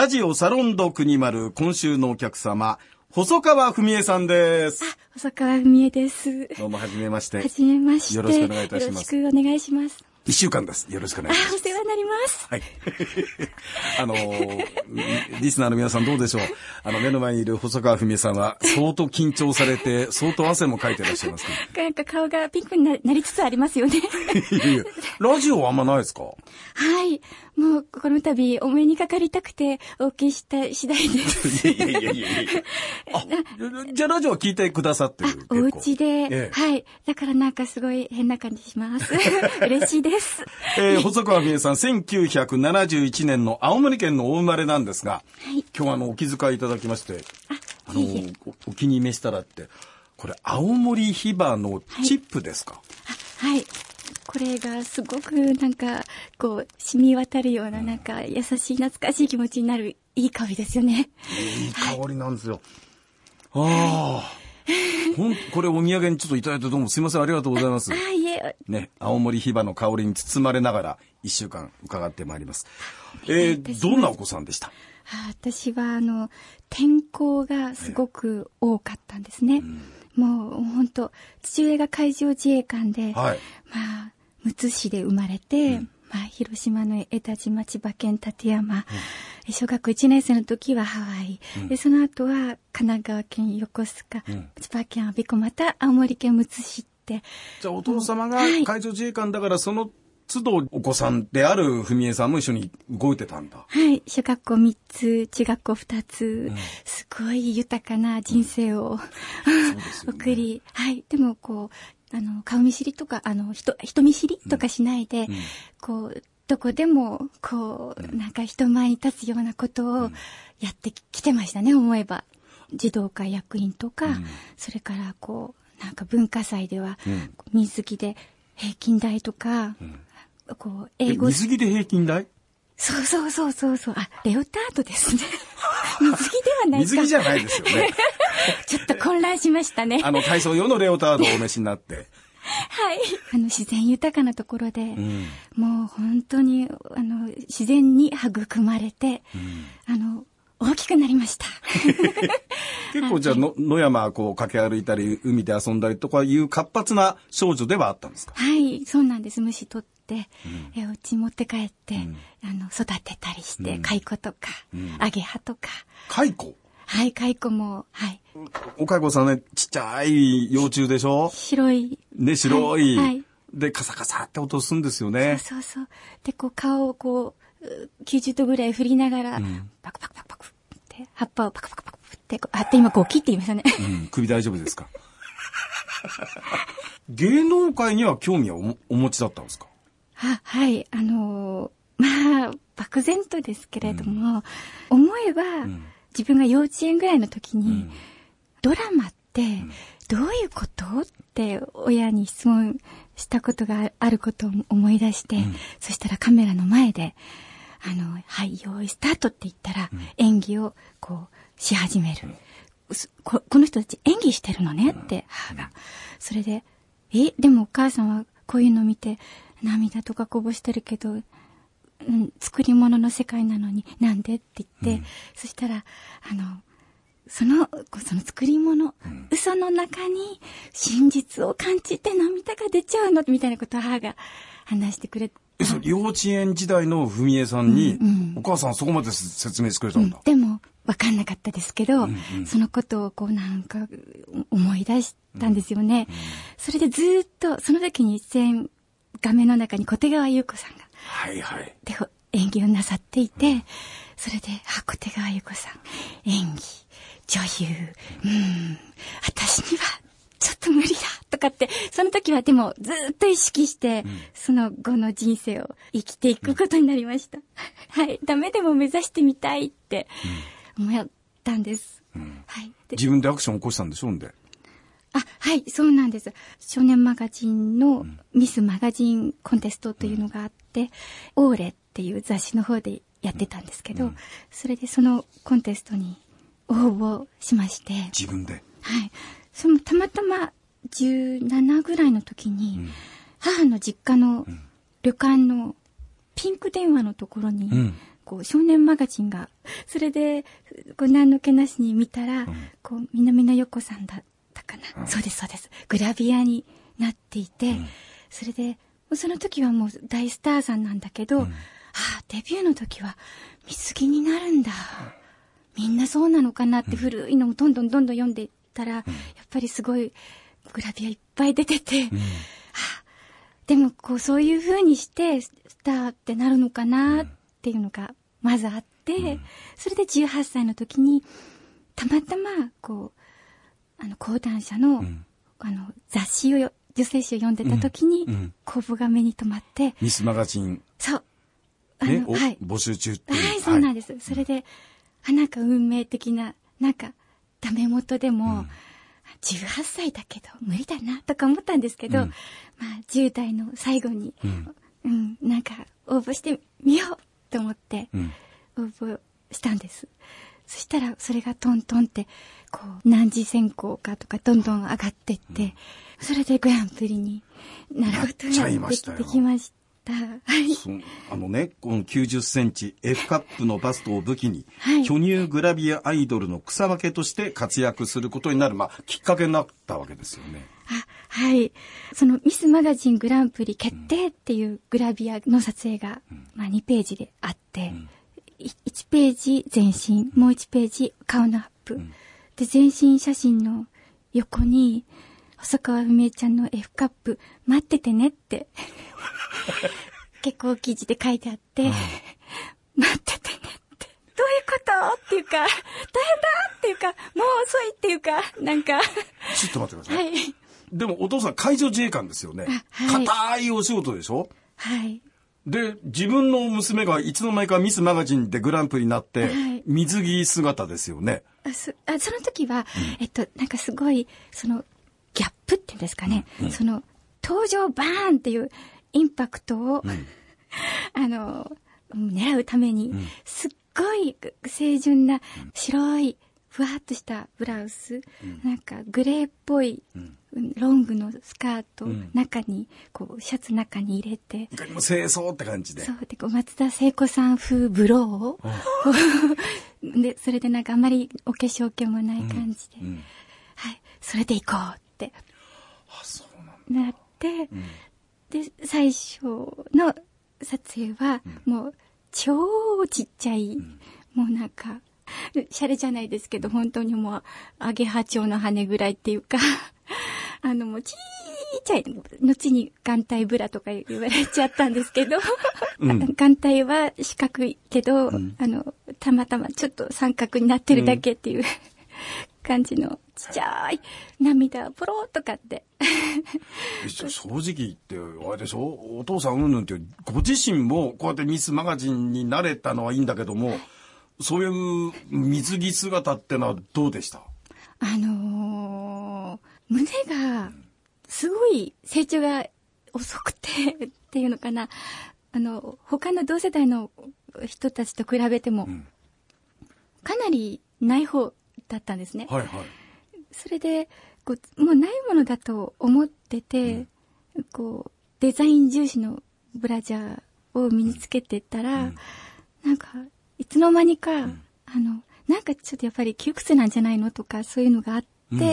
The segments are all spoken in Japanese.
ジオサロンド国丸、今週のお客様、細川文江さんです。 細川文江です。 どうもはじめまして。 はじめまして。 よろしくお願いいたします。 よろしくお願いします。 1週間です。よろしくお願いします。 お世話になります。 はい。リスナーの皆さんどうでしょう。目の前にいる細川文江さんは相当緊張されて、相当汗もかいてらっしゃいますけど。 なんか顔がピンクになりつつありますよね。 ラジオはあんまないですか？ はい。もう、この度、お目にかかりたくて、お受けした次第です。 いや。じゃあラジオは聞いてくださってる？ お家で、はい。だからなんかすごい変な感じします。嬉しいです。 細川文江さん、1971年の青森県のお生まれなんですが、はい、今日お気遣いいただきまして、お気に召したらって、これ、青森ヒバのチップですか？ はい。これがすごくなんか、染み渡るような、なんか、優しい懐かしい気持ちになる、いい香りですよね。 いい香りなんですよ。はい、これお土産にちょっといただいてどうもすいません、ありがとうございます。 いえ。 ね、青森ヒバの香りに包まれながら、1週間伺ってまいります。どんなお子さんでした？ 私は、転校がすごく多かったんですね。もう、本当父親が海上自衛官で、はい、むつ市で生まれて、広島の江田島、千葉県館山、小学校1年生の時はハワイ、でその後は神奈川県横須賀、千葉県我孫子、また青森県むつ市って。 じゃあお父様が海上自衛官だから、その都度お子さんである文江さんも一緒に動いてたんだ。 はい。小学校3つ、中学校2つ、すごい豊かな人生を、送り、はい。でも顔見知りとか、人見知りとかしないで、どこでも、なんか人前に立つようなことをやってきてましたね、思えば。児童会役員とか、それからなんか文化祭では、水着で平均台とか、 英語。水着で平均台？ そう。レオタードですね。水着ではないか。 水着じゃないですよね。 ちょっと混乱しましたね。 体操用のレオタードをお召しになって。 はい。自然豊かなところで、もう本当に、自然に育まれて、大きくなりました。 結構じゃあ野山駆け歩いたり海で遊んだりとかいう活発な少女ではあったんですか？ はい、そうなんです。虫取って、お家持って帰って、育てたりして、蚕とか、アゲハとか。 蚕？ はい、蚕も、はい。 お蚕さんね、ちっちゃい幼虫でしょ？ 白い。 ね、白い。 はい。 で、カサカサって音するんですよね。 そう。で、顔を90度ぐらい振りながら、パクパクパクパクって、葉っぱをパクパクパクって今切って言いましたね。 首大丈夫ですか？芸能界には興味はお持ちだったんですか？ はい。漠然とですけれども、思えば、自分が幼稚園ぐらいの時に、ドラマってどういうことって親に質問したことがあることを思い出して、そしたらカメラの前で、はい、用意スタートって言ったら、演技をし始める。この人たち演技してるのねって母が。それで、でもお母さんはこういうの見て涙とかこぼしてるけど、作り物の世界なのになんでって言って、そしたら、その作り物、嘘の中に真実を感じて涙が出ちゃうのみたいなことを母が話してくれて。 幼稚園時代の文江さんに、お母さんそこまで説明してくれたんだ。 でも、わかんなかったですけど、そのことをなんか思い出したんですよね。それでずっと、その時に画面の中に小手川優子さんが、で演技をなさっていて、それで、小手川優子さん、演技、女優、私にはちょっと無理だとかって、その時はでもずっと意識して、その後の人生を生きていくことになりました。はい、ダメでも目指してみたいって思ったんです。はい。 自分でアクションを起こしたんでしょうんで。 はい、そうなんです。少年マガジンのミスマガジンコンテストというのがあって、オーレっていう雑誌の方でやってたんですけど、それでそのコンテストに応募しまして。 自分で？ はい。そのたまたま17ぐらいの時に、母の実家の旅館のピンク電話のところに、 こう少年マガジンが、それでこう何の気なしに見たら、こう南野陽子さんだったかな、そうですそうです、グラビアになっていて、それでその時はもう大スターさんなんだけど、デビューの時は水着になるんだ、みんなそうなのかなって古いのをどんどん読んでいったら、やっぱりすごいグラビアいっぱい出てて、でもこうそういう風にしてスターってなるのかなっていうのがまずあって、それで18歳の時にたまたまこう講談社の、雑誌を女性誌を読んでた時に、公募が目に留まって、 ミスマガジンそう募集中っていう、 はい、そうなんです、それでなんか運命的な、なんかダメ元でも、18歳だけど無理だなとか思ったんですけど、10代の最後に、なんか応募してみようと思って応募したんです。そしたらそれがトントンってこう何次選考かとかどんどん上がってって、それでグランプリになることができました。この90センチ F カップのバストを武器に、巨乳グラビアアイドルの草分けとして活躍することになる、きっかけになったわけですよね。 はい。そのミスマガジングランプリ決定っていうグラビアの撮影が、2ページであって、1ページ全身、もう1ページ顔のアップ。で、全身写真の横に、細川文江ちゃんの F カップ待っててねって結構記事で書いてあって、待っててねってどういうことっていうか、大変だっていうか、もう遅いっていうか、なんかちょっと待ってください。でもお父さん海上自衛官ですよね。固いお仕事でしょ。で、自分の娘がいつの間にかミスマガジンでグランプリになって、水着姿ですよね。 その時は、なんかすごいそのギャップっていうんですかね、その登場バーンっていうインパクトを、狙うために、すっごい清純な白いふわっとしたブラウス、なんかグレーっぽい、ロングのスカート、中にこうシャツ中に入れて、 清掃って感じで、 そうでこう松田聖子さん風ブローで、それでなんかあんまりお化粧気もない感じで、それで行こうってなって、で最初の撮影はもう超ちっちゃい、もうなんかシャレじゃないですけど、本当にもうアゲハチョウの羽ぐらいっていうかもうちっちゃい、後に眼帯ブラとか言われちゃったんですけど眼帯は四角いけど、たまたまちょっと三角になってるだけっていう、感じのちっちゃい涙ポロッとかって正直言ってあれでしょ、お父さんうんぬんってご自身もこうやってミスマガジンになれたのはいいんだけども、そういう水着姿ってのはどうでした？ 胸がすごい成長が遅くてっていうのかな、他の同世代の人たちと比べても、かなりない方だったんですね。それでこうもうないものだと思ってて、こうデザイン重視のブラジャーを身につけてたら、なんかいつの間にか、なんかちょっとやっぱり窮屈なんじゃないのとかそういうのがあって、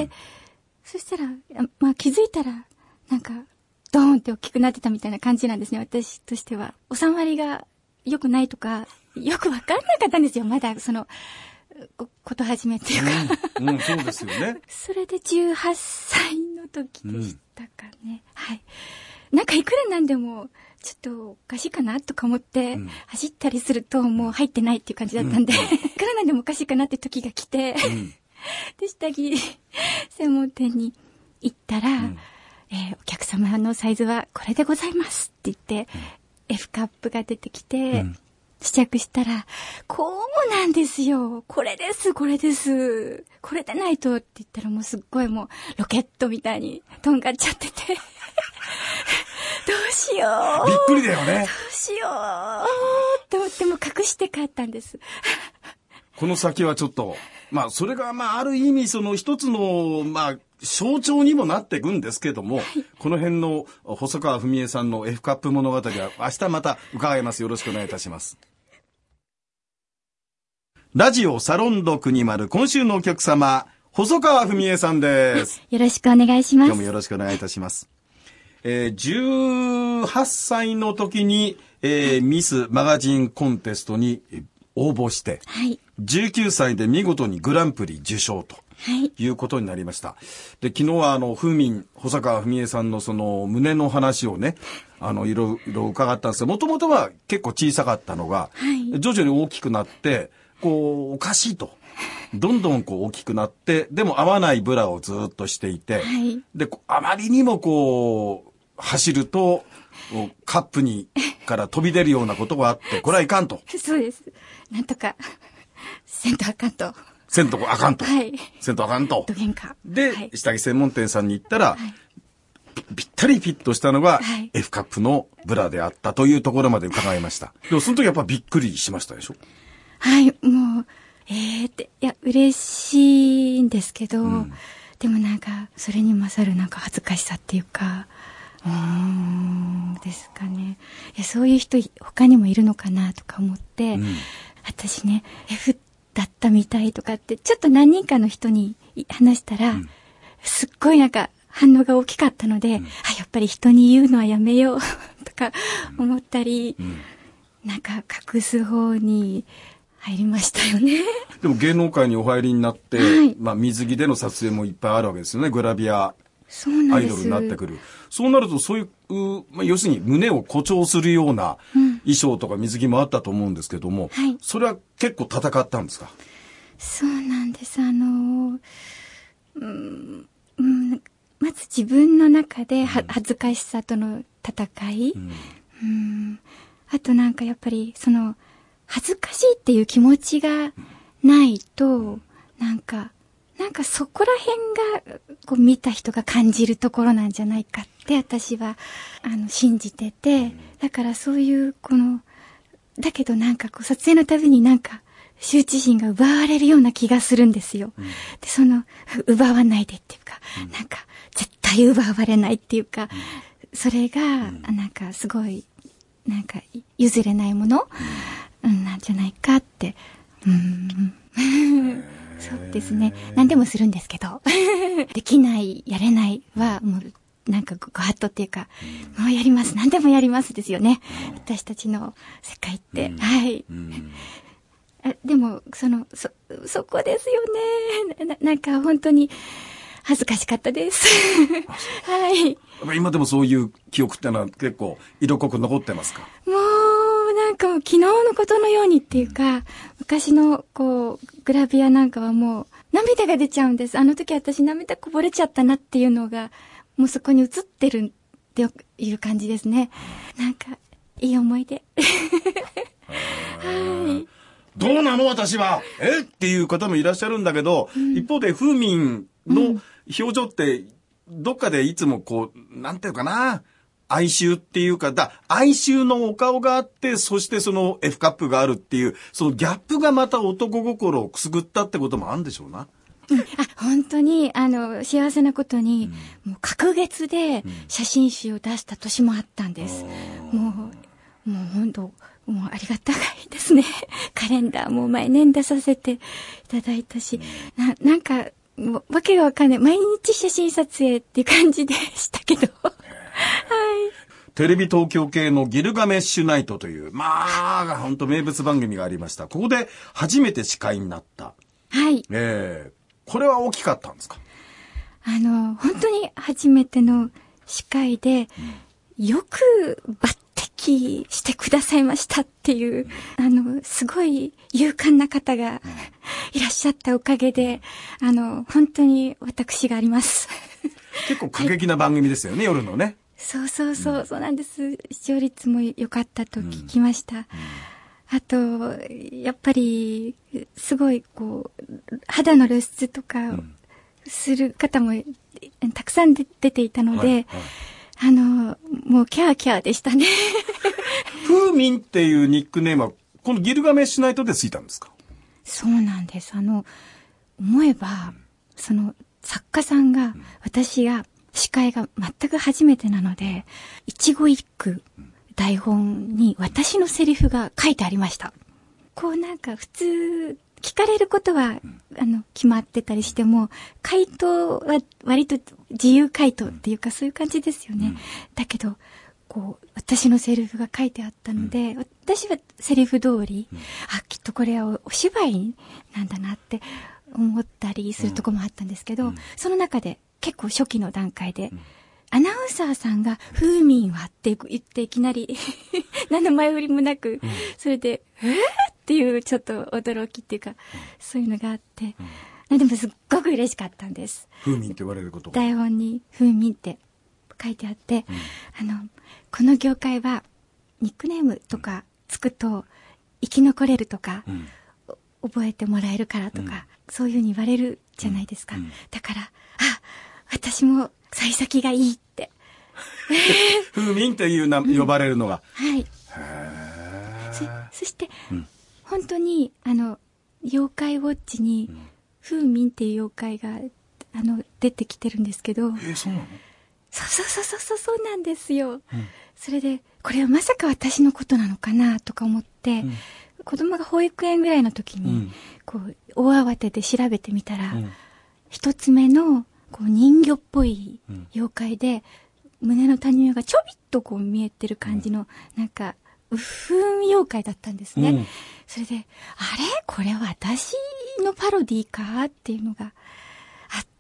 そしたら気づいたらなんかドーンって大きくなってたみたいな感じなんですね。私としては収まりが良くないとかよく分かんなかったんですよ、まだそのこと始めっていうか、 そうですよね。 それで18歳の時でしたかね。なんかいくらなんでもちょっとおかしいかなとか思って、走ったりするともう入ってないっていう感じだったんで、いくらなんでもおかしいかなって時が来て、で下着専門店に行ったら、お客様のサイズはこれでございますって言って、F カップが出てきて、試着したら、こうなんですよ。これです。これでないとって言ったらもうすっごいもうロケットみたいにとんがっちゃってて。どうしよう。 びっくりだよね。 どうしよう。と思っても隠して帰ったんです。 この先はちょっと、それがある意味その一つの、象徴にもなっていくんですけども、この辺の細川文江さんの F カップ物語は明日また伺います。よろしくお願いいたします。 ラジオサロンド国丸、今週のお客様、細川文江さんです。 よろしくお願いします。 今日もよろしくお願いいたします。18歳の時に、ミスマガジンコンテストに応募して、 はい、 19歳で見事にグランプリ受賞ということになりました。で、昨日は細川文江さんのその胸の話をね、いろいろ伺ったんですが、もともとは結構小さかったのが、 はい、 徐々に大きくなって、おかしいと。どんどん大きくなって、でも合わないブラをずっとしていて、 はい、 で、あまりにも走ると、カップから飛び出るようなことがあって、これはいかんと。 そうです。なんとか、せんとあかんと。 せんとあかんと。 はい。 せんとあかんと。 どげんか。 で、 はい、 下着専門店さんに行ったら、ぴったりフィットしたのが、 はい、 F カップのブラであったというところまで伺いました。でもその時やっぱびっくりしましたでしょ？ はい、もう、いや、嬉しいんですけど、でもなんか、それに勝るなんか恥ずかしさっていうか、ですかね。いや、そういう人他にもいるのかなとか思って、私ね、F だったみたいとかって、ちょっと何人かの人に話したら、すっごいなんか反応が大きかったので、やっぱり人に言うのはやめようとか思ったり、なんか隠す方に、入りましたよね。 でも芸能界にお入りになって、 はい、 水着での撮影もいっぱいあるわけですよね。グラビアアイドルになってくる。そうなるとそういう、要するに胸を誇張するような衣装とか水着もあったと思うんですけども、 はい、 それは結構戦ったんですか？ そうなんです。まず自分の中で恥ずかしさとの戦い、あとなんかやっぱり恥ずかしいっていう気持ちがないと、なんかそこら辺が見た人が感じるところなんじゃないかって私は信じてて、だからそういうだけどなんか撮影のたびになんか羞恥心が奪われるような気がするんですよ。で、奪わないでっていうか、なんか絶対奪われないっていうか、それがなんかすごいなんか譲れないものなんじゃないかって。そうですね。何でもするんですけど。できない、やれないは、もう、なんかご法度っていうか、もうやります。何でもやりますですよね。私たちの世界って。はい。でも、そこですよね。なんか本当に、恥ずかしかったです。はい。 今でもそういう記憶ってのは結構色濃く残ってますか？ もうなんか昨日のことのようにっていうか、昔のグラビアなんかはもう涙が出ちゃうんです。あの時私涙こぼれちゃったなっていうのがもうそこに映ってるっていう感じですね。なんかいい思い出。はい。 どうなの私はっていう方もいらっしゃるんだけど、一方で風民の表情ってどっかでいつもなんていうかな、哀愁っていうか、哀愁のお顔があって、そしてその F カップがあるっていう、そのギャップがまた男心をくすぐったってこともあるんでしょうな。 本当に、幸せなことに、もう隔月で写真集を出した年もあったんです。もう本当、もうありがたいですね。カレンダーも毎年出させていただいたし、なんか、わけがわかんない。毎日写真撮影っていう感じでしたけど。はい。 テレビ東京系のギルガメッシュナイトという、本当名物番組がありました。ここで初めて司会になった。 はい。 これは大きかったんですか？ 本当に初めての司会で、よく抜擢してくださいましたっていう、すごい勇敢な方がいらっしゃったおかげで、本当に私があります。 結構過激な番組ですよね、夜のね。 そうなんです。視聴率も良かったと聞きました。あと、やっぱり、すごい、肌の露出とか、する方も、たくさん出ていたので、もうキャーキャーでしたね。 風民っていうニックネームは、このギルガメッシュナイトでついたんですか？ そうなんです。思えば、作家さんが、私が、司会が全く初めてなので、一語一句、台本に私のセリフが書いてありました。なんか普通聞かれることは、決まってたりしても、回答は割と自由回答っていうか、そういう感じですよね。だけど、私のセリフが書いてあったので、私はセリフ通り、きっとこれはお芝居なんだなって思ったりするところもあったんですけど、その中で結構初期の段階で、アナウンサーさんが、フーミンはって言っていきなり、何の前振りもなく、それで、っていうちょっと驚きっていうか、そういうのがあって、でもすっごく嬉しかったんです。 フーミンって言われることが。 台本にフーミンって書いてあって、この業界はニックネームとかつくと生き残れるとか、覚えてもらえるからとか、そういうふうに言われるじゃないですか。だから、私も幸先がいいって。 フーミンっていう呼ばれるのが。 はい。そして、本当に、妖怪ウォッチに、フーミンっていう妖怪が、出てきてるんですけど。 そうなの？ そうなんですよ。それで、これはまさか私のことなのかなとか思って、子供が保育園ぐらいの時に、大慌てで調べてみたら、一つ目の、人魚っぽい妖怪で、胸の谷間がちょびっと見えてる感じの、なんか、うふん妖怪だったんですね。それで、これは私のパロディーかっていうのがあって、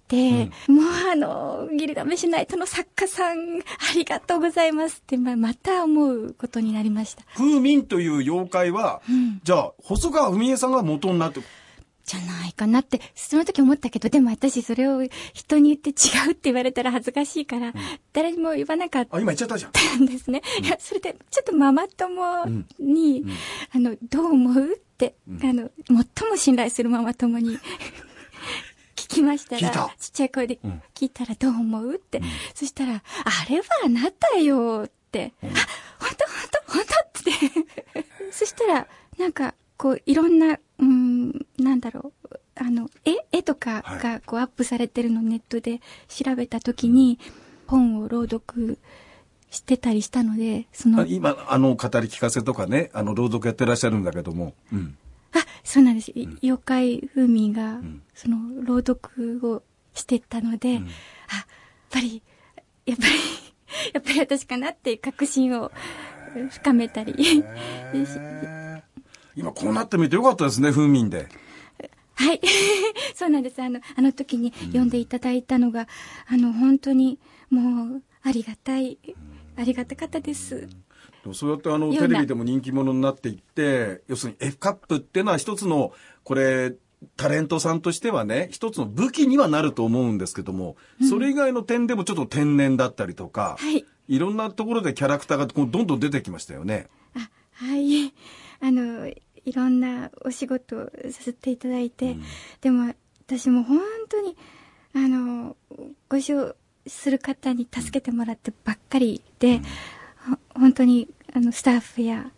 もうギルガメシュナイトの作家さん、ありがとうございますって、また思うことになりました。 フーミンという妖怪は、じゃあ、細川文江さんが元になって、 じゃないかなって、その時思ったけど、でも私それを人に言って違うって言われたら恥ずかしいから、誰にも言わなかった今言っちゃったじゃん。 んですね。いや、それで、ちょっとママ友に、どう思うって、最も信頼するママ友に聞きましたら、ちっちゃい声で聞いたらどう思うって、そしたら、あれはあなたよって、本当ってそしたら、なんか、いろんな、なんだろう、絵とかがアップされてるのをネットで調べたときに、本を朗読してたりしたので、 今、語り聞かせとかね、朗読やってらっしゃるんだけども。 そうなんです。妖怪風味が、朗読をしてたので、やっぱり私かなっていう確信を深めたり。 今こうなってみてよかったですね、風民で。 はい。そうなんです。あの時に読んでいただいたのが、本当にもう、ありがたかったです。 でもそうやってテレビでも人気者になっていって、要するに F カップっていうのは一つの、タレントさんとしてはね、一つの武器にはなると思うんですけども、それ以外の点でもちょっと天然だったりとか、いろんなところでキャラクターがどんどん出てきましたよね。 はい。いろんなお仕事をさせていただいて、でも私も本当に、ご一緒する方に助けてもらってばっかりで、本当に、スタッフや、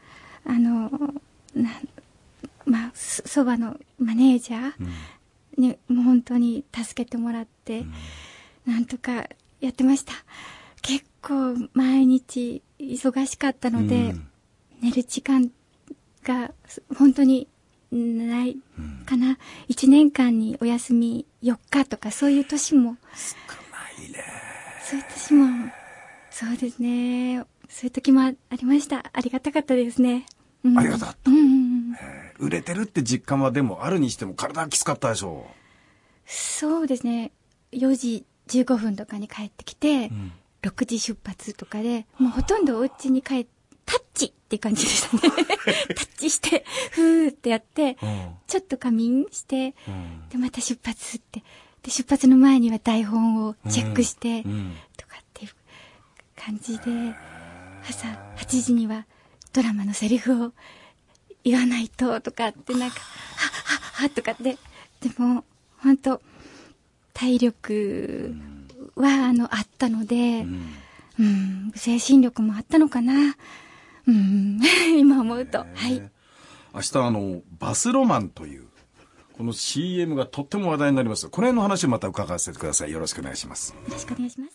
そばのマネージャーに、もう本当に助けてもらって、なんとかやってました。結構毎日忙しかったので、寝る時間が本当にないかな。1年間にお休み4日とかそういう年も。 少ないね。 そういう年も、そうですね。そういう時もありました。ありがたかったですね。 ありがたかった。売れてるって実感はでもあるにしても体はきつかったでしょう。 そうですね。4時15分とかに帰ってきて、6時出発とかで、もうほとんどお家に帰って、タッチって感じでしたね。タッチして、ふーってやって、ちょっと仮眠して、で、また出発って。で、出発の前には台本をチェックして、とかっていう感じで、朝8時にはドラマのセリフを言わないと、とかって、なんか、はとかって、でも、本当体力は、あったので、精神力もあったのかな。今思うと。はい。 明日バスロマンという、この CM がとっても話題になります。この辺の話をまた伺わせてください。よろしくお願いします。 よろしくお願いします。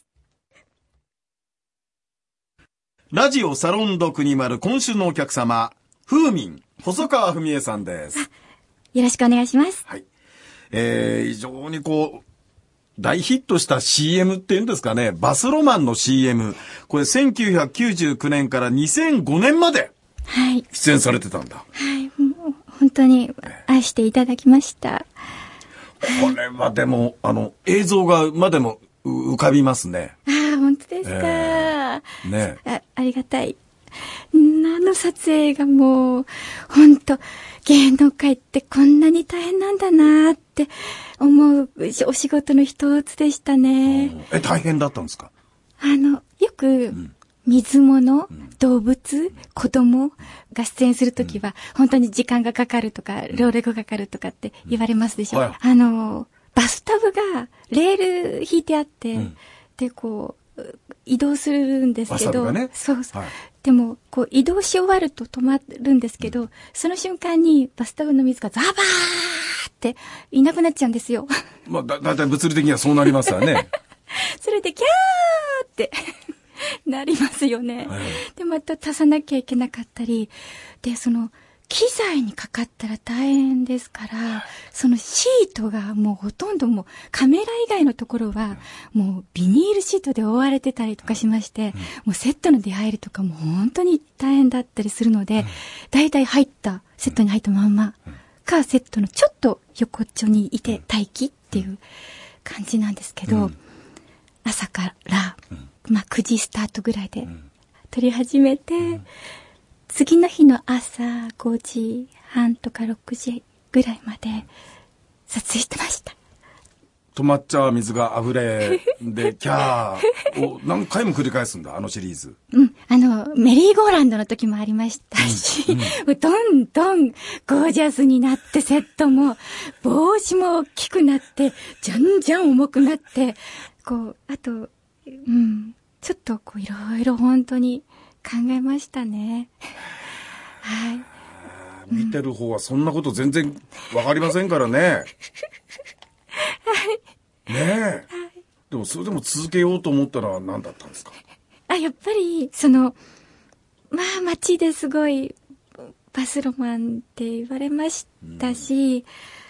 ラジオサロンド国丸、今週のお客様、風民、細川文江さんです。 よろしくお願いします。 はい。非常に大ヒットした CM っていうんですかね、バスロマンの CM。これ1999年から2005年まで出演されてたんだ。 はい。もう本当に愛していただきました。 これはでも、映像がまでも浮かびますね。 ああ、本当ですか。 ね。 ありがたい。撮影がもう、本当芸能界ってこんなに大変なんだなって思うお仕事の一つでしたね。 大変だったんですか？ よく、水物、動物、子供が出演するときは、本当に時間がかかるとか、労力がかかるとかって言われますでしょ。バスタブがレール引いてあって、で、移動するんですけど、 ね、 そうそう。はい、でも、移動し終わると止まるんですけど、その瞬間にバスタブの水がザバーっていなくなっちゃうんですよ。 まあ、だいたい物理的にはそうなりますよね。 それでキャーってなりますよね。はい、で、また足さなきゃいけなかったり、で、機材にかかったら大変ですから、そのシートがもうほとんどもうカメラ以外のところはもうビニールシートで覆われてたりとかしまして、もうセットの出入りとかも本当に大変だったりするので、だいたいセットに入ったまんまか、セットのちょっと横っちょにいて待機っていう感じなんですけど、朝から、9時スタートぐらいで撮り始めて、次の日の朝5時半とか6時ぐらいまで撮影してました。 止まっちゃう水が溢れでキャーを何回も繰り返すんだ、シリーズ。 メリーゴーランドの時もありましたし、どんどんゴージャスになってセットも帽子も大きくなってじゃんじゃん重くなってあとちょっといろいろ本当に考えましたね。はい。 見てる方はそんなこと全然わかりませんからね。はい。ねえ。はい、でもそれでも続けようと思ったのは何だったんですか？ やっぱり街ですごいバスロマンって言われましたし、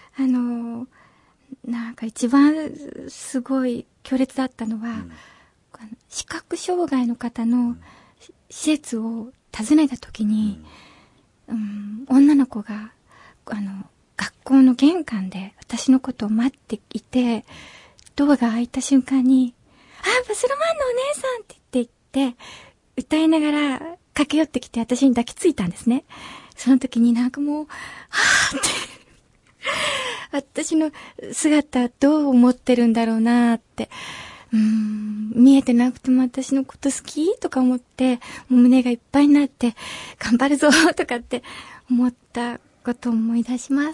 なんか一番すごい強烈だったのは、視覚障害の方の施設を訪ねた時に、女の子が学校の玄関で私のことを待っていて、ドアが開いた瞬間にバスロマンのお姉さんって言って歌いながら駆け寄ってきて私に抱きついたんですね。その時になんかもうって私の姿どう思ってるんだろうなって、見えてなくても私のこと好きとか思って、もう胸がいっぱいになって頑張るぞとかって思ったことを思い出します。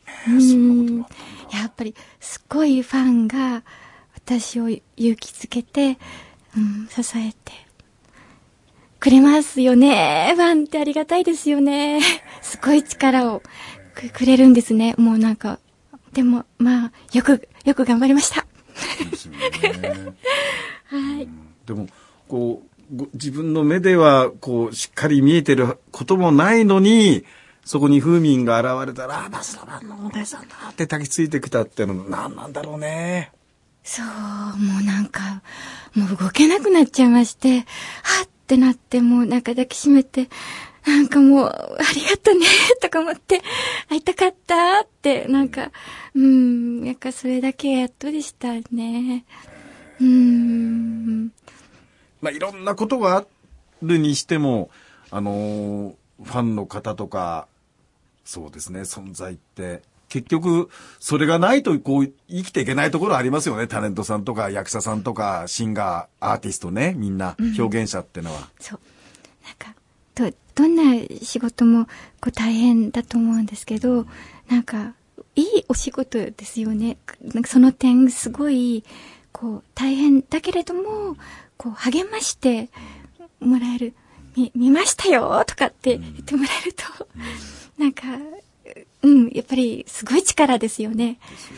やっぱりすごいファンが私を勇気づけて、支えてくれますよね。ファンってありがたいですよね。すごい力をくれるんですね。もうなんか、でもよく頑張りました。ですよね。はい。 でも自分の目ではしっかり見えてることもないのに、そこにフーミンが現れたらバスロマンのお姉さんだって抱きついてきたっての何なんだろうね。 そう、もうなんかもう動けなくなっちゃいまして、はってなって、もうなんか抱きしめて、なんかもうありがとねとか思って、会いたかったってなんかなんかそれだけやっとでしたね。 いろんなことがあるにしてもファンの方とかそうですね、存在って結局それがないと生きていけないところありますよね。タレントさんとか役者さんとかシンガーアーティストね、みんな表現者ってのは、 そうなんかどんな仕事も大変だと思うんですけど、なんかいいお仕事ですよね。なんかその点すごい大変だけれども励ましてもらえる、見ましたよとかって言ってもらえると、なんかやっぱりすごい力ですよね。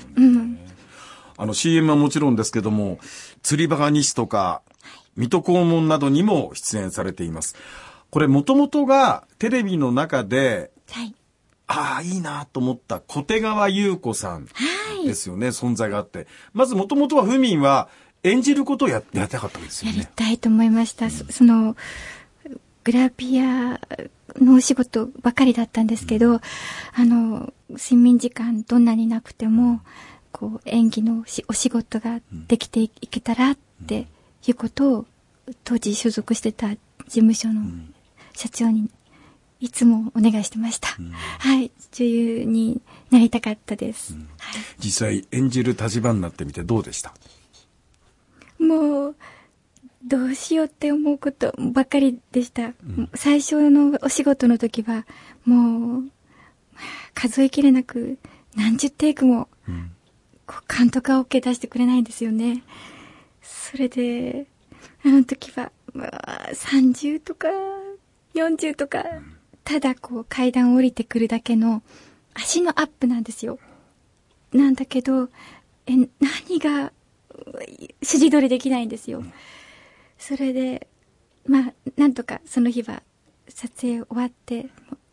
CM はもちろんですけども、釣りバカ西とか水戸黄門などにも出演されています。これもともとがテレビの中で、 いいなと思った小手川優子さんですよね、存在があって。まずもともとはふみんは演じることをやりたかったんですよね。 やりたいと思いました。その、グラビアのお仕事ばかりだったんですけど、睡眠時間どんなになくても、こう、演技のお仕事ができていけたらっていうことを、当時所属してた事務所の社長にいつもお願いしてました。はい。女優になりたかったです。はい、 実際演じる立場になってみてどうでした？ もう、どうしようって思うことばっかりでした。最初のお仕事の時は、もう、数えきれなく何十テイクも、監督が OK 出してくれないんですよね。それで、あの時は、30とか40とか、ただこう階段降りてくるだけの足のアップなんですよ。なんだけど、何が筋取りできないんですよ。それで、なんとかその日は撮影終わって、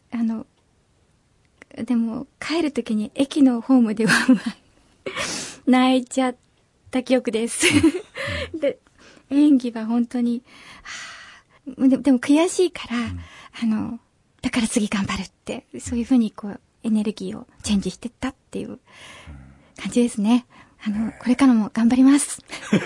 でも帰る時に駅のホームでは泣いちゃった記憶です。で、演技は本当に、でも悔しいから、だから次頑張るって、そういうふうにこう、エネルギーをチェンジしてったっていう感じですね。これからも頑張ります。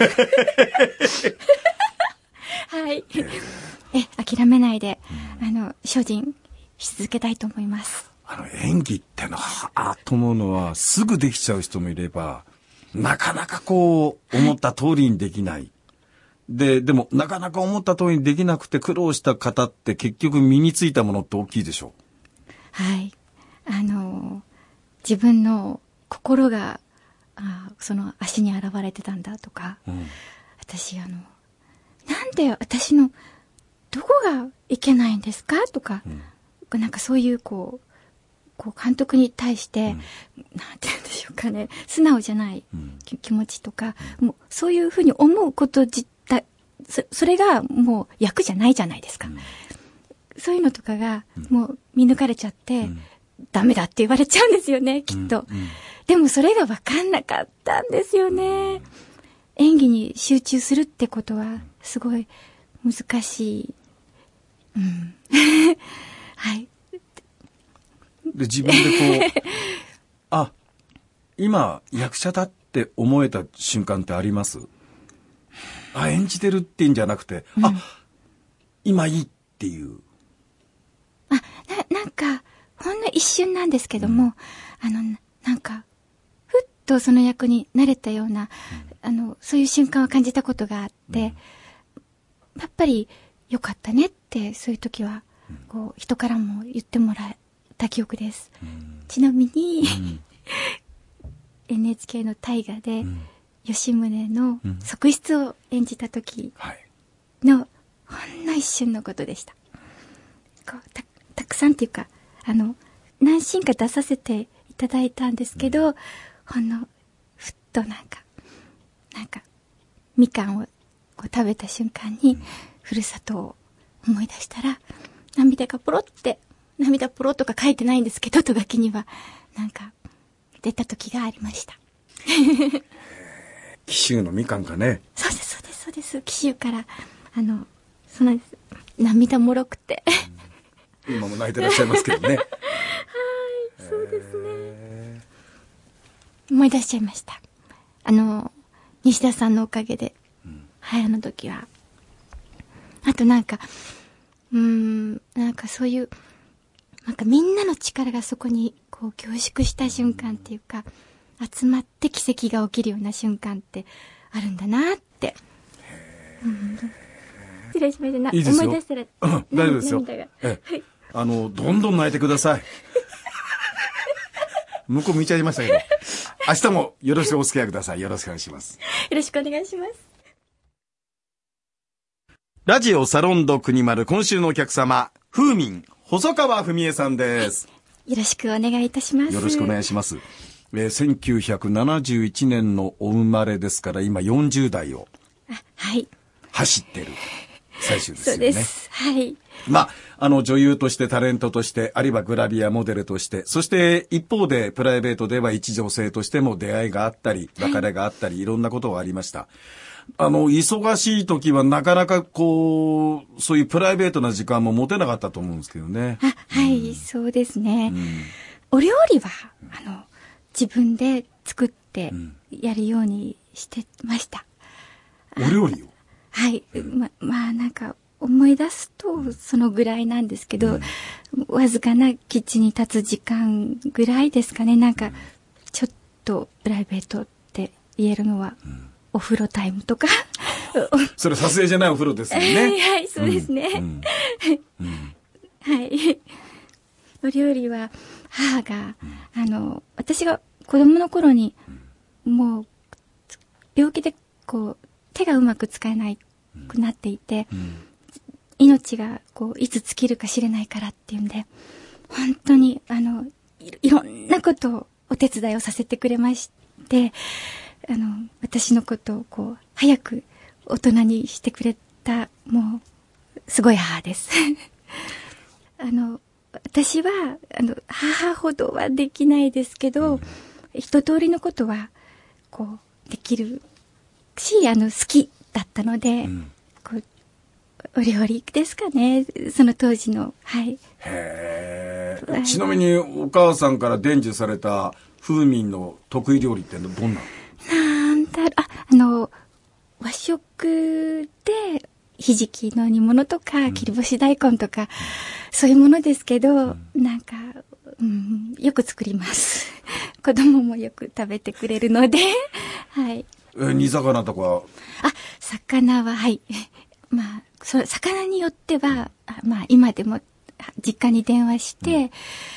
はい。諦めないで、精進し続けたいと思います。 演技ってのは、と思うのは、すぐできちゃう人もいれば、なかなかこう、思った通りにできない。でも、なかなか思った通りにできなくて苦労した方って結局身についたものって大きいでしょう。 はい。自分の心が、その足に現れてたんだとか、私、なんで私の、どこがいけないんですかとか、なんかそういうこう監督に対して、なんて言うんでしょうかね、素直じゃない気持ちとか、もうそういうふうに思うこと自体、それがもう役じゃないじゃないですか。そういうのとかがもう見抜かれちゃって、ダメだって言われちゃうんですよね、きっと。でもそれが分かんなかったんですよね。演技に集中するってことはすごい難しい。はい。 で、自分でこう、今役者だって思えた瞬間ってあります？演じてるっていうんじゃなくて、今いいっていう。 なんか、ほんの一瞬なんですけども、なんか、ふっとその役に慣れたような、そういう瞬間を感じたことがあって、やっぱり良かったねって、そういう時は、こう、人からも言ってもらえた記憶です。ちなみに、NHK の大河で、吉宗の側室を演じた時の、ほんの一瞬のことでした。こうたくさんっていうか、何シーンか出させていただいたんですけど、ほんの、ふっとなんか、みかんをこう食べた瞬間に、ふるさとを思い出したら、涙ポロとか書いてないんですけど、とがきには、出た時がありました。 紀州のみかんかね。 そうです。紀州から、そうなんです。涙もろくて。 今も泣いてらっしゃいますけどね。はい、 そうですね。思い出しちゃいました。西田さんのおかげで、はい、あの時は。あとそういう、みんなの力がそこにこう凝縮した瞬間っていうか、集まって奇跡が起きるような瞬間ってあるんだなって。失礼しました。 いいですよ。 思い出したら、 大丈夫ですよ。どんどん泣いてください。向こう向いちゃいましたけど、明日もよろしくお付き合いください。よろしくお願いします。 よろしくお願いします。 ラジオサロンド国丸、今週のお客様、風民細川文江さんです。 よろしくお願いいたします。 よろしくお願いします。1971年のお生まれですから、今40代を走ってる最終ですよね。 そうです。はい。 まあ、女優としてタレントとして、あるいはグラビアモデルとして、そして一方でプライベートでは一女性としても出会いがあったり、別れがあったり、いろんなことがありました。忙しい時はなかなかそういうプライベートな時間も持てなかったと思うんですけどね。 はい、そうですね。お料理は、自分で作ってやるようにしてました。 お料理を？ はい。まあなんか思い出すとそのぐらいなんですけど、わずかなキッチンに立つ時間ぐらいですかね。なんか、ちょっとプライベートって言えるのは、お風呂タイムとか。 それ撮影じゃないお風呂ですよね。 はい、そうですね。はい。お料理は母が、私が子供の頃に、もう、病気で手がうまく使えなくなっていて、命がいつ尽きるか知れないからっていうんで、本当に、いろんなことをお手伝いをさせてくれまして、私のことを早く大人にしてくれた、もう、すごい母です。私は、母ほどはできないですけど、一通りのことは、できるし、好きだったので、お料理ですかね、その当時の。はい。 へー。ちなみに、お母さんから伝授された風民の得意料理ってどんな？ なんだろう、和食で、ひじきの煮物とか、切り干し大根とか、そういうものですけど、なんか、よく作ります。子供もよく食べてくれるので、はい。 煮魚とか？ 魚は、はい。まあ、魚によっては、まあ、今でも、実家に電話して、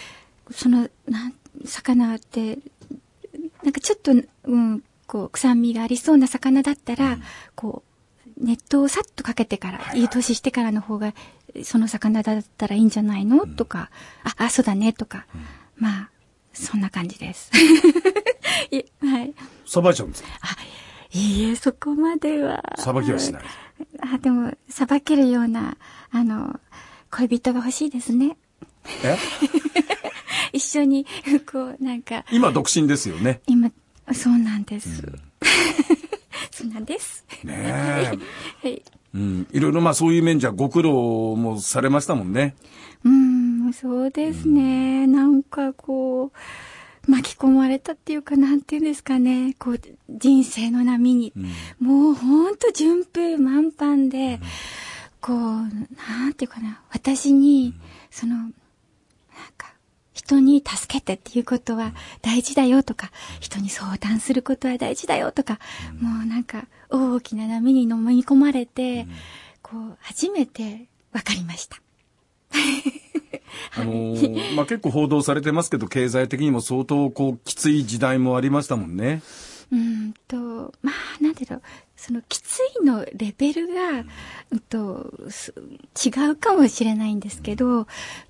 魚って、なんかちょっと、臭みがありそうな魚だったら、熱湯をさっとかけてから、湯通ししてからの方が、その魚だったらいいんじゃないのとか、そうだねとか、まあ、そんな感じです。はい。 さばいちゃうんですか？ いいえ、そこまでは。 さばきはしない。 でも、さばけるような、恋人が欲しいですね。一緒に、なんか。 今、独身ですよね。 今、そうなんです。そうなんです。 ねえ。 はい。 いろいろそういう面じゃご苦労もされましたもんね。 そうですね。なんか巻き込まれたっていうか、なんていうんですかね。人生の波に、もうほんと順風満帆で、なんていうかな。私に、なんか、人に助けてっていうことは大事だよとか、人に相談することは大事だよとか、もうなんか、大きな波に飲み込まれて、初めて分かりました。 結構報道されてますけど、経済的にも相当きつい時代もありましたもんね。なんだろう、きついのレベルが、違うかもしれないんですけど、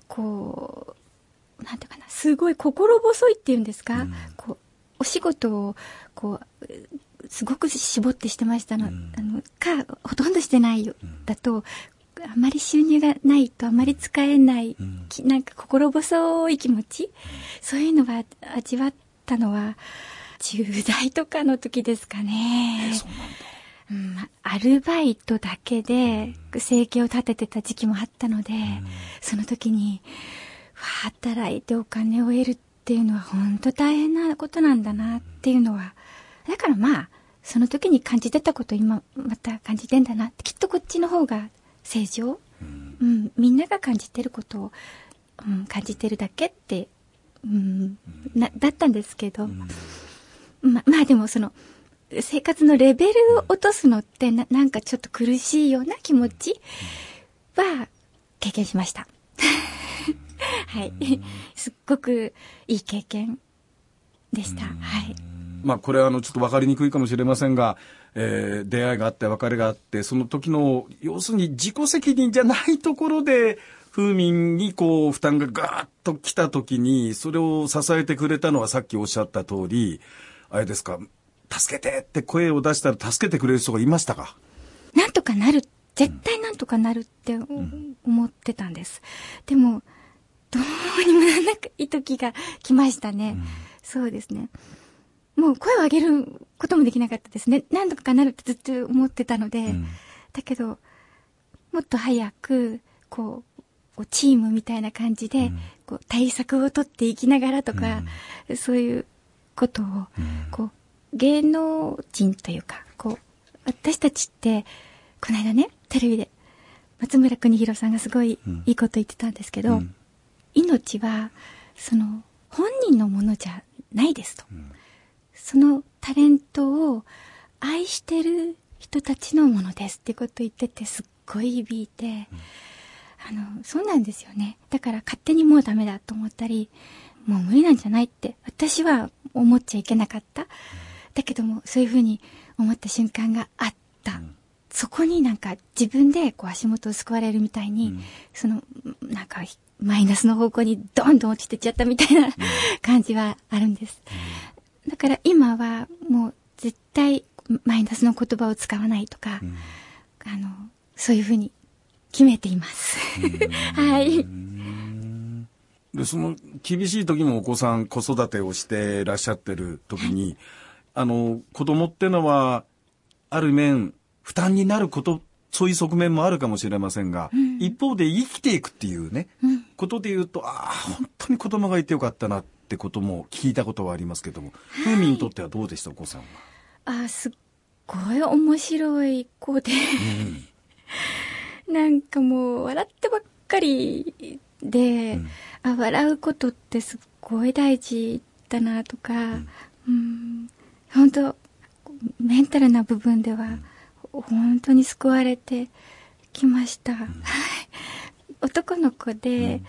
なんていうかな、すごい心細いっていうんですか、お仕事を、すごく絞ってしてましたの、ほとんどしてないよ、だと、あまり収入がないとあまり使えない、なんか心細い気持ち、そういうのが味わったのは10代とかの時ですかね。 そうなんだ。 アルバイトだけで生計を立ててた時期もあったので、その時に働いてお金を得るっていうのは本当大変なことなんだなっていうのは、だからその時に感じてたこと今また感じてんだなって、きっとこっちの方が正常、みんなが感じてることを、感じてるだけって、だったんですけど、でも生活のレベルを落とすのってなんかちょっと苦しいような気持ちは経験しました。はい。すっごくいい経験でした。はい。 これはちょっと分かりにくいかもしれませんが、出会いがあって別れがあって、その時の要するに自己責任じゃないところで風民に負担がガーッと来た時に、それを支えてくれたのはさっきおっしゃった通り、あれですか、助けてって声を出したら助けてくれる人がいましたか？ なんとかなる、絶対なんとかなるって思ってたんです。でも、どうにもならない時が来ましたね。そうですね。もう声を上げることもできなかったですね。何とかなるってずっと思ってたので、だけど、もっと早く、こうチームみたいな感じで、こう対策を取っていきながらとか、そういうことを、こう芸能人というか、こう私たちってこの間ねテレビで松村邦洋さんがすごいいいこと言ってたんですけど、命はその本人のものじゃないですと、そのタレントを愛してる人たちのものですってことを言ってて、すっごい響いて、そうなんですよね。だから勝手にもうダメだと思ったり、もう無理なんじゃないって私は思っちゃいけなかった。だけどもそういうふうに思った瞬間があった。そこになんか自分でこう足元を救われるみたいに、そのなんかマイナスの方向にドンと落ちてっちゃったみたいな感じはあるんです。だから今はもう絶対マイナスの言葉を使わないとか、そういうふうに決めています。はい。 で、その厳しい時もお子さん子育てをしていらっしゃってる時に、子供ってのはある面負担になること、そういう側面もあるかもしれませんが、一方で生きていくっていうね、ことで言うと、本当に子供がいてよかったなってことも聞いたことはありますけども、ふみにとってはどうでした、お子さんは。 すっごい面白い子で、なんかもう笑ってばっかりで、笑うことってすっごい大事だなとか、本当メンタルな部分では本当に救われてきました。男の子で、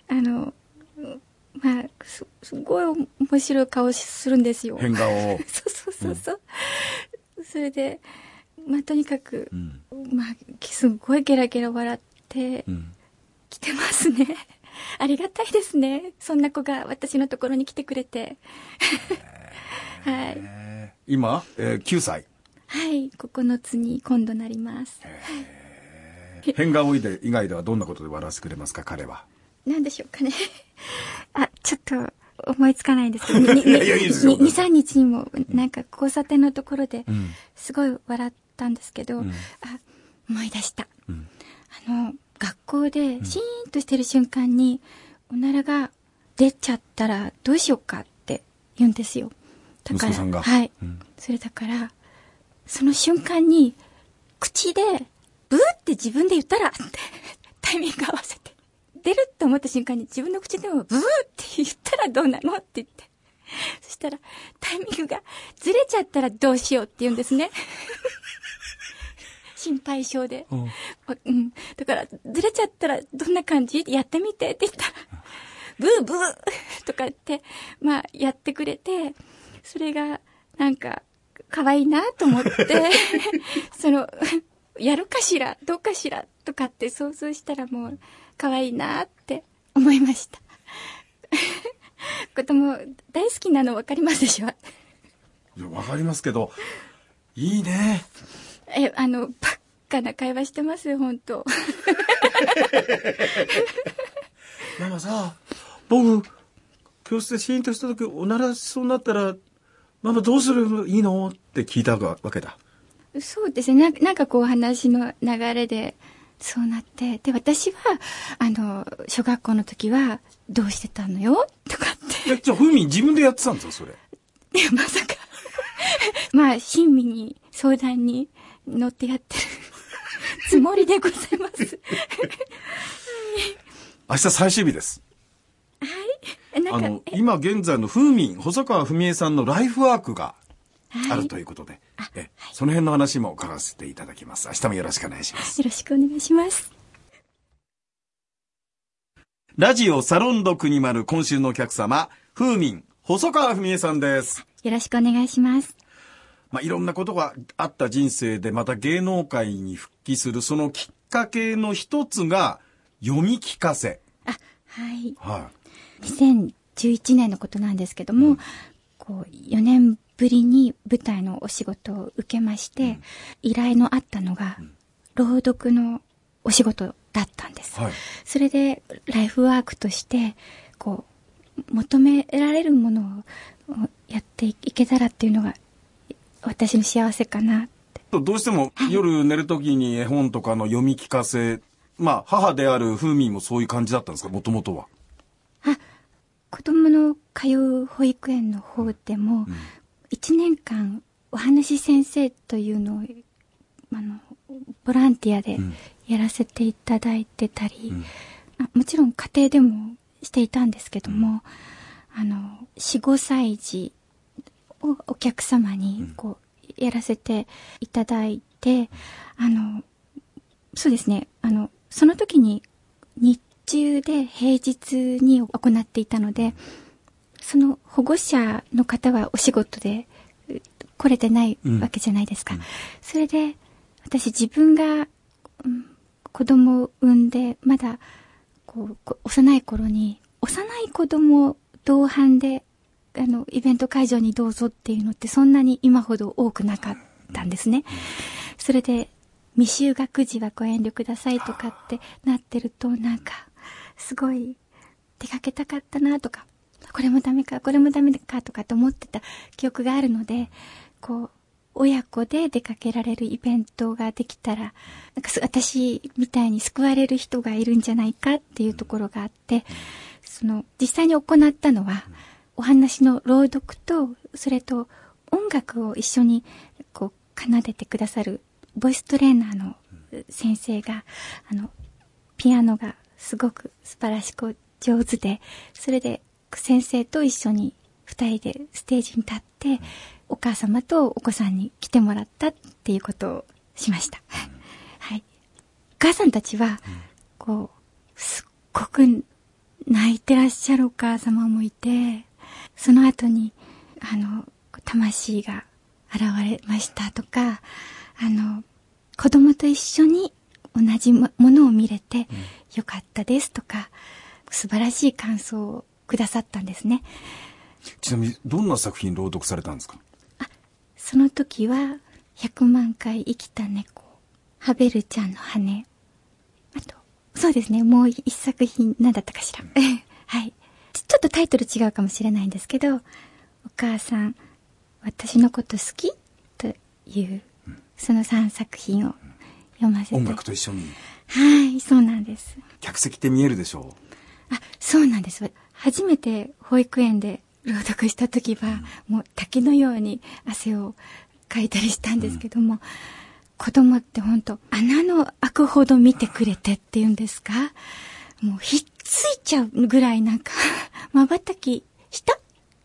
すごい面白い顔するんですよ。 変顔を。 そう。それで、とにかく、すごいゲラゲラ笑ってきてますね。ありがたいですね。そんな子が私のところに来てくれて。はい。 今、9歳。 はい、9つに今度なります。 変顔以外ではどんなことで笑わせてくれますか、彼は。 何でしょうかね。ちょっと思いつかないんですけど、2、3日にもなんか交差点のところですごい笑ったんですけど、思い出した。学校でシーンとしてる瞬間におならが出ちゃったらどうしようかって言うんですよ。だから、 息子さんが。 はい。それだから、その瞬間に口でブーって自分で言ったらってタイミング合わせて出るって思った瞬間に自分の口でもブーって言ったらどうなのって言って、そしたらタイミングがずれちゃったらどうしようって言うんですね。心配性で、だからずれちゃったらどんな感じやってみてって言ったらブーブーとか言ってやってくれて、それがなんか可愛いなと思ってやるかしらどうかしらとかって想像したらもう可愛いなって思いました。子供大好きなの分かりますでしょ。 分かりますけど、いいね。 バカな会話してますよ、本当。 ママさ、僕教室でシーンとした時おならしそうになったらママどうするのいいのって聞いたわけだ。 そうですね。なんかこう話の流れでそうなって、で私は小学校の時はどうしてたのよとかって。 じゃあふみ自分でやってたんですか、それ。 いや、まさか親身に相談に乗ってやってるつもりでございます。 明日最終日です。 はい。 今現在の細川文江さんのライフワークがあるということで、その辺の話も伺わせていただきます。明日もよろしくお願いします。 よろしくお願いします。 ラジオサロンド国丸、今週のお客様、細川文江さんです。 よろしくお願いします。 いろんなことがあった人生でまた芸能界に復帰するそのきっかけの一つが読み聞かせ。 はい。2011年のことなんですけども、4年ぶりに舞台のお仕事を受けまして、依頼のあったのが、朗読のお仕事だったんです。はい、それでライフワークとしてこう求められるものをやっていけたらっていうのが私の幸せかなって。 どうしても夜寝るときに絵本とかの読み聞かせ、まあ母であるフーミーもそういう感じだったんですか、もともとは。 子供の通う保育園の方でも、1年間お話先生というのをボランティアでやらせていただいてたり、もちろん家庭でもしていたんですけども、4、5歳児をお客様にこうやらせていただいて、そうですね、その時に日中で平日に行っていたので、その保護者の方はお仕事で来れてないわけじゃないですか。それで私自分が、子供を産んでまだこう幼い頃に幼い子供同伴でイベント会場にどうぞっていうのってそんなに今ほど多くなかったんですね。それで未就学児はご遠慮くださいとかってなってると、なんかすごい出かけたかったなとか、これもダメかこれもダメかとかと思ってた記憶があるので、こう親子で出かけられるイベントができたら、なんか私みたいに救われる人がいるんじゃないかっていうところがあって、実際に行ったのはお話の朗読と、それと音楽を一緒にこう奏でてくださるボイストレーナーの先生がピアノがすごく素晴らしく上手で、それで先生と一緒に2人でステージに立ってお母様とお子さんに来てもらったっていうことをしました。はい。お母さんたちはこうすっごく泣いてらっしゃるお母様もいて、その後に魂が現れましたとか、子供と一緒に同じものを見れてよかったですとか、素晴らしい感想をくださったんですね。 ちなみにどんな作品朗読されたんですか？ その時は100万回生きた猫、ハベルちゃんの羽、あとそうですね、もう一作品何だったかしら、はい、ちょっとタイトル違うかもしれないんですけど、お母さん私のこと好きというその3作品を読ませて、 音楽と一緒に。 はい、そうなんです。 客席って見えるでしょう？ そうなんです。初めて保育園で朗読した時は、もう滝のように汗をかいたりしたんですけども、子供って本当穴の開くほど見てくれてっていうんですか、もうひっついちゃうぐらいなんか瞬きした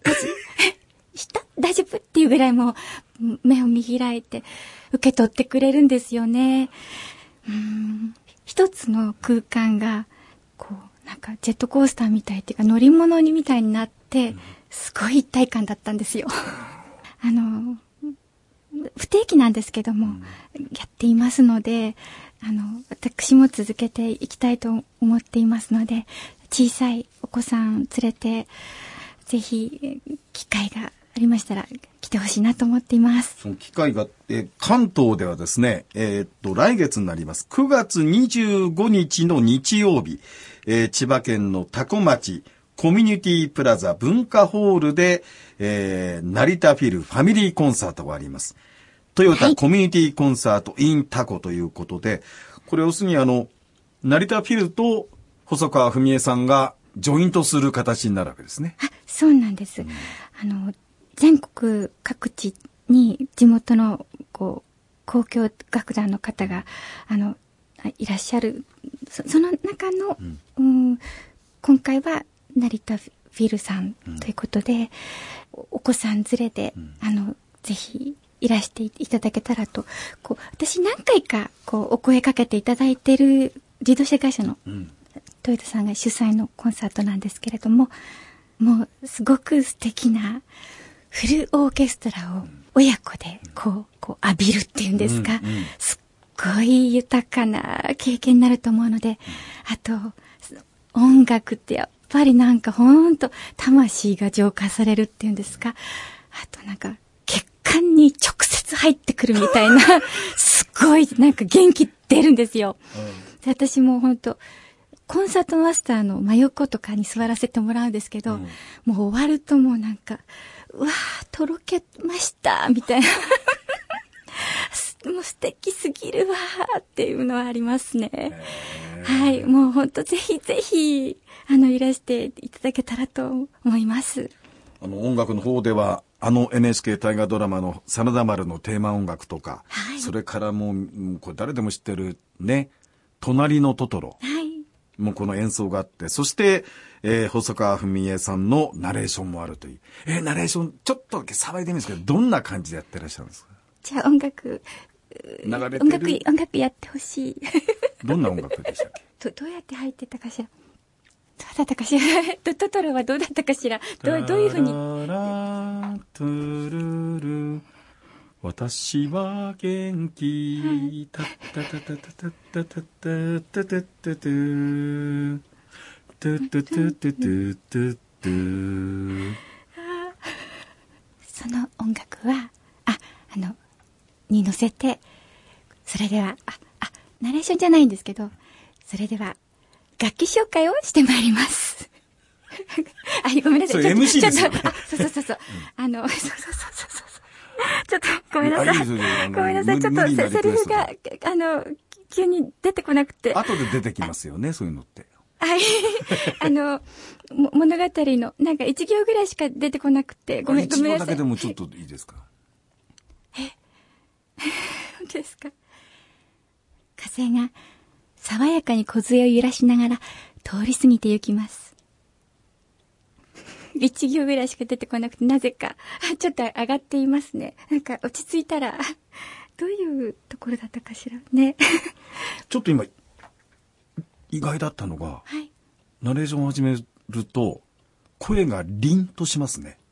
大丈夫っていうぐらいもう目を見開いて受け取ってくれるんですよね。一つの空間がこうなんかジェットコースターみたいっていうか乗り物みたいになって、すごい一体感だったんですよ。不定期なんですけども、やっていますので、私も続けていきたいと思っていますので、小さいお子さん連れてぜひ機会がありましたら来てほしいなと思っています。 その機会が関東ではですね、来月になります9月25日の日曜日、千葉県の多古町コミュニティプラザ文化ホールで、成田フィルファミリーコンサートがあります。トヨタコミュニティコンサート in タコということで、これ要するに成田フィルと細川文江さんがジョイントする形になるわけですね。 そうなんです。全国各地に地元の交響楽団の方がいらっしゃる。その中の、今回は成田フィルさんということで、お子さん連れで、ぜひいらしていただけたらと、私何回かお声かけていただいている自動車会社のトヨタさんが主催のコンサートなんですけれども、もうすごく素敵なフルオーケストラを親子で浴びるっていうんですか、すっごい豊かな経験になると思うので、あと音楽ってやっぱりなんかほんと魂が浄化されるっていうんですか、あとなんか血管に直接入ってくるみたいなすごいなんか元気出るんですよ。 で私も本当コンサートマスターの真横とかに座らせてもらうんですけど、もう終わるともうなんか、うわー、とろけました、みたいな。もう素敵すぎるわーっていうのはありますね。はい。もう本当ぜひぜひ、いらしていただけたらと思います。 音楽の方では、NHK 大河ドラマの真田丸のテーマ音楽とか、はい、それからもう、これ誰でも知ってるね、隣のトトロ。はい。もうこの演奏があって、そして、細川文江さんのナレーションもあるという。ナレーション、ちょっとだけ騒いでみるんですけど、どんな感じでやってらっしゃるんですか？ じゃあ音楽やってほしい。 どんな音楽でしたっけ？どうやって入ってたかしら。どうだったかしら。トトロはどうだったかしら。どういうふうに。 私は元気。たったたたたたたたたたたたたその音楽は、に乗せて、それでは、ナレーションじゃないんですけど、それでは、楽器紹介をしてまいります。ごめんなさい。 それ MC ですよね。 そう。そう。ちょっと、ごめんなさい。ごめんなさい。ちょっと、セリフが、急に出てこなくて。 後で出てきますよね、そういうのって。 はい。物語の、なんか一行ぐらいしか出てこなくて、ごめんなさい。 一行だけでもちょっといいですか？ 本当ですか？風が爽やかに梢を揺らしながら通り過ぎて行きます。一行ぐらいしか出てこなくて、なぜかちょっと上がっていますね。なんか落ち着いたらどういうところだったかしらね。 ちょっと今意外だったのが、はい、ナレーションを始めると声が凛としますね。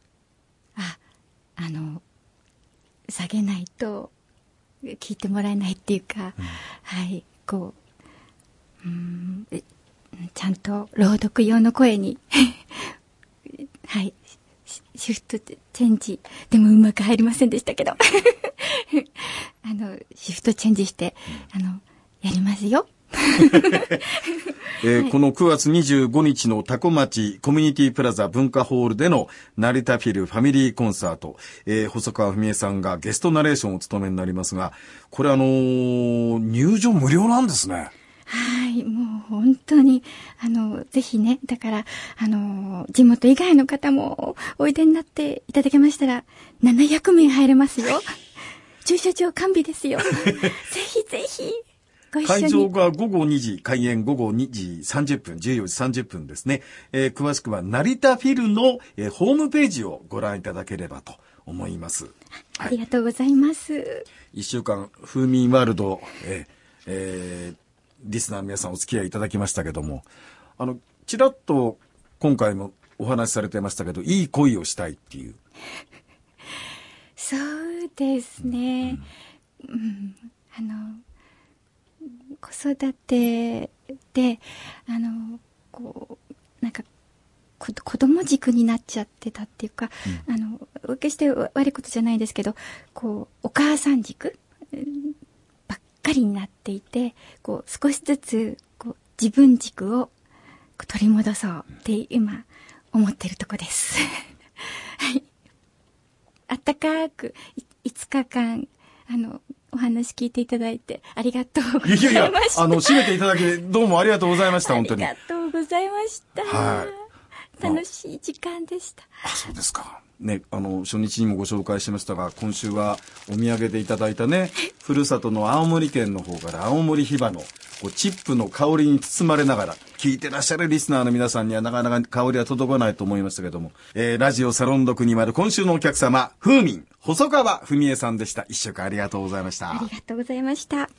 下げないと聞いてもらえないっていうか、はい、こう、ちゃんと朗読用の声にはい、シフトチェンジでもうまく入りませんでしたけどシフトチェンジしてやりますよ。 この9月25日のタコ町コミュニティプラザ文化ホールでの成田フィルファミリーコンサート、細川文江さんがゲストナレーションをお務めになりますが、これ入場無料なんですね。 はい、もう本当にぜひね、だから地元以外の方もおいでになっていただけましたら700名入れますよ。駐車場完備ですよ。ぜひぜひ。 会場が午後2時、開演午後2時30分、14時30分ですね。詳しくは成田フィルの、ホームページをご覧いただければと思います。 ありがとうございます。 1週間、フーミンワールド、リスナーの皆さんお付き合いいただきましたけども、ちらっと今回もお話しされてましたけど、いい恋をしたいっていう。 そうですね。子育てでこうなんか子供軸になっちゃってたっていうか、決して悪いことじゃないですけど、こうお母さん軸ばっかりになっていて、こう少しずつこう自分軸を取り戻そうって今思ってるとこです。はい。あったかく5日間お話聞いていただいてありがとうございました。いや締めていただきどうもありがとうございました。本当にありがとうございました。はい。楽しい時間でした。 そうですか。ね、初日にもご紹介しましたが、今週はお土産でいただいたね、ふるさとの青森県の方から青森ヒバのチップの香りに包まれながら聞いてらっしゃるリスナーの皆さんにはなかなか香りは届かないと思いましたけども、ラジオサロン読202今週のお客様、風民細川文江さんでした。一週間ありがとうございました。 ありがとうございました。